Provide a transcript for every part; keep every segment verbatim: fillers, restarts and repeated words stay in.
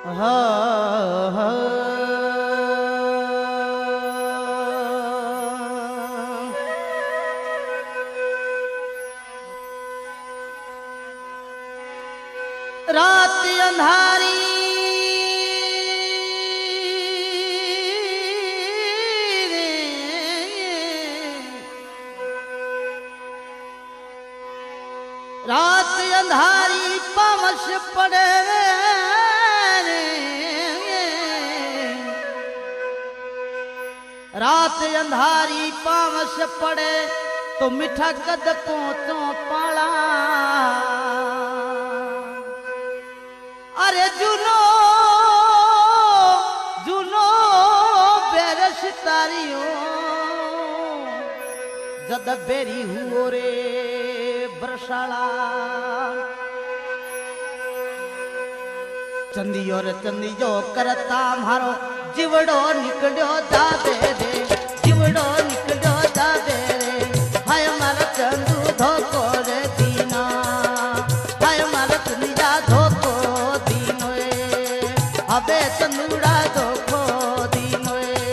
हाँ हाँ रात अंधारी रात अंधारी पावस पड़े रात अंधारी पावस पड़े तो मीठा कद पहुंचो पाला अरे जुनो जुनो बेरस तारियो जद बेरी हुओ रे बरसाला चंदियो रे चंदियो करता मारो जीवड़ो निकलो जादे रे जीवड़ो निकलो जादे रे हाय मारा चंदू धोको रे दीना हाय मारा चंदिया धोको दीनो अबे चंदूड़ा धोको दीनो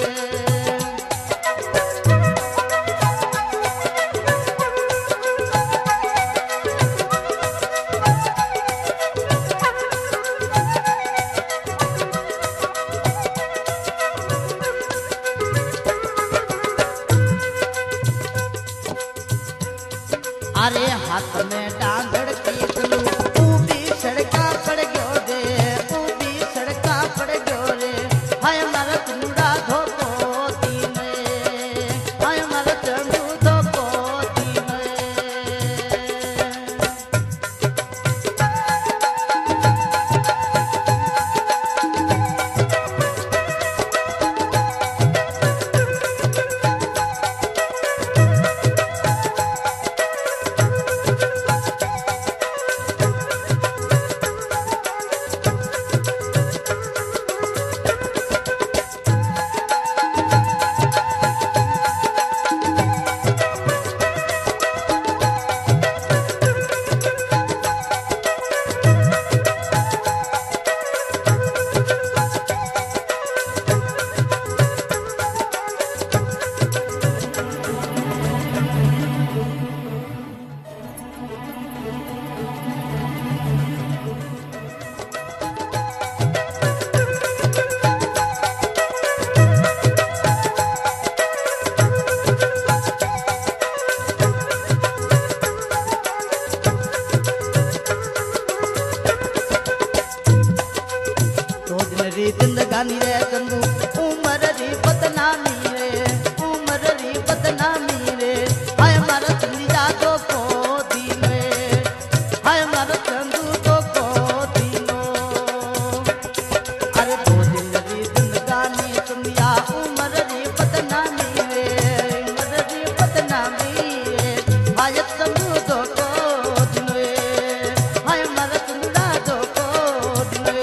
अरे हाथ में डांगड़ की तलू ऊबी सड़का पड़ गयो रे ऊबी सड़का पड़ गयो रे हाय मारा चंदूड़ा धोको दीने हाय मारा चंदू धोको दीने जिंदगानी रे चंदू उमर री बदनामी रे उमर री बदनामी रे हाय मारा चंदिया धोको दीनो हाय मारा चंदू धोको दीनो अरे दो दिन री जिंदगानी चंदिया उमर री बदनामी रे उमर री बदनामी रे हाय चंदू धोको दीनो हाय मारा चंदिया धोको दीनो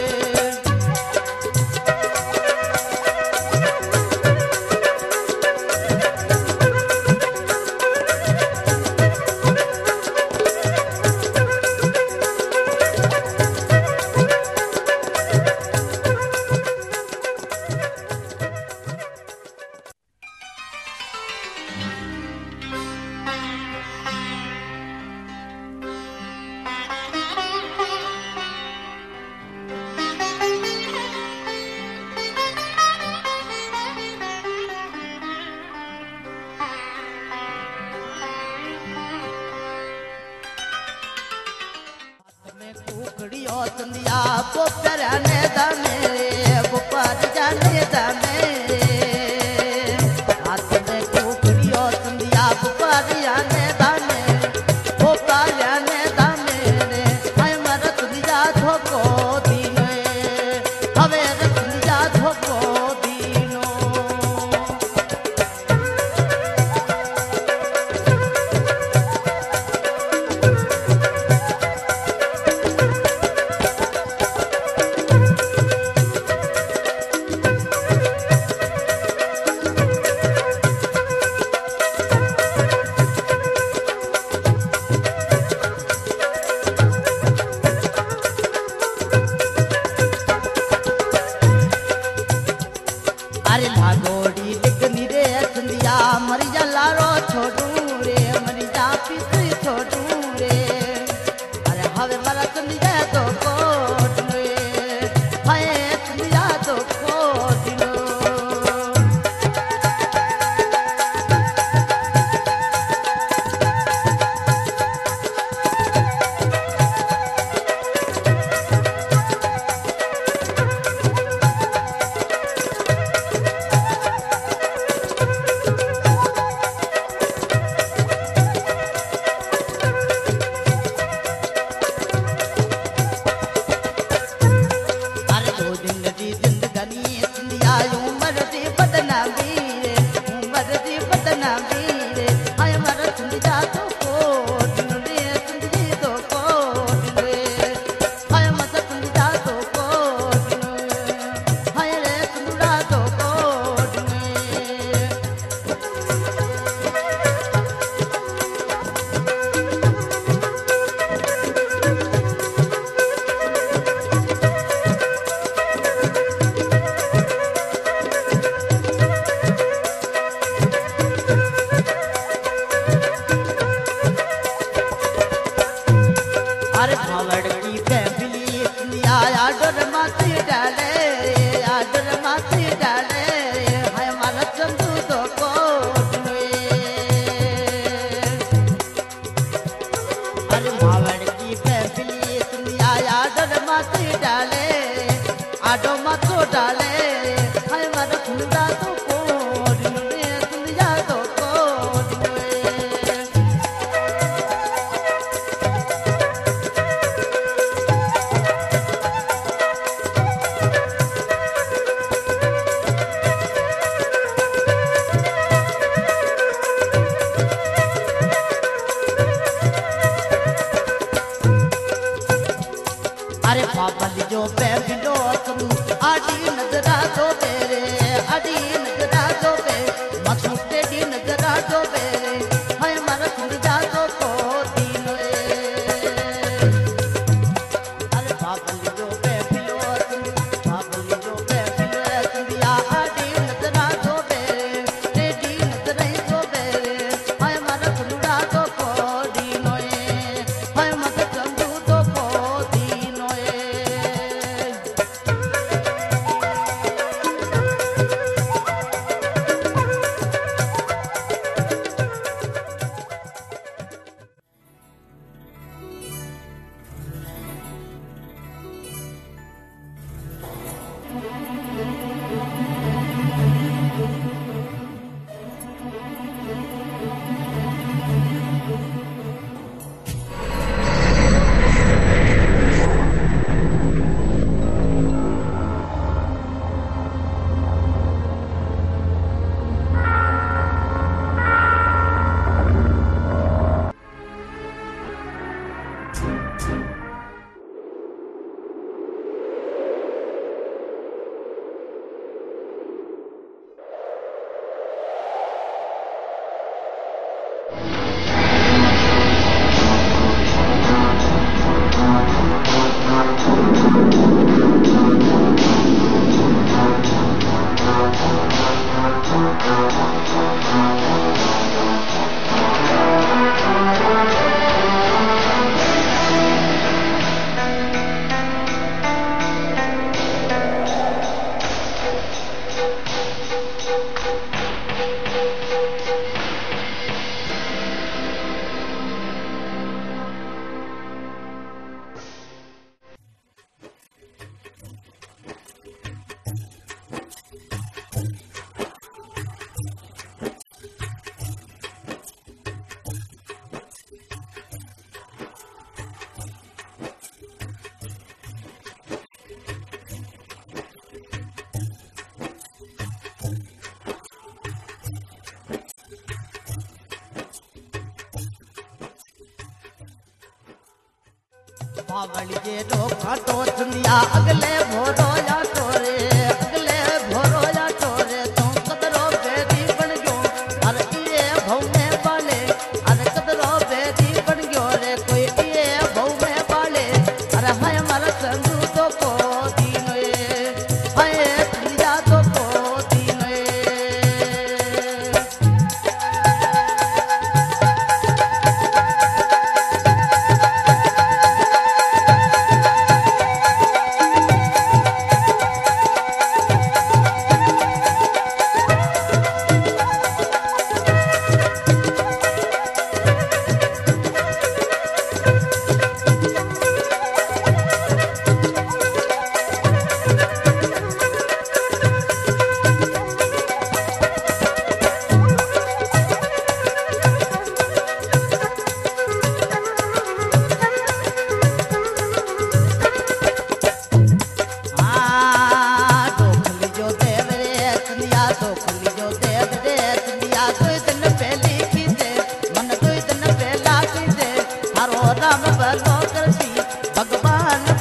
चंदिया पोपर ने दाने गोपाल जाने दाने हाथ में टोकरियो चंदिया गोपाल जाने दाने गोपाल जाने दाने रे हाय मारा चंदिया धोको दीनो हवे रे चंदिया धोको दीनो चंदिया तो कोट रे हाय चंदिया तो कोट लो बावली जे लो काटो चुनिया अगले भोरो या टोरे अगले भोरो या टोरे तू कदरो बेदी बन गयो अरे ये भव में बाले अरे कदरो बेदी बन गयो रे कोई ये भव में बाले अरे हाय मारा संदू तो को दीन ए हाय चुनिया तो को दीन ए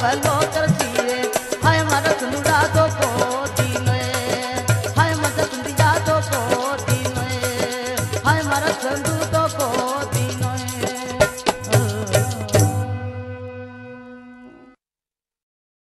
पलो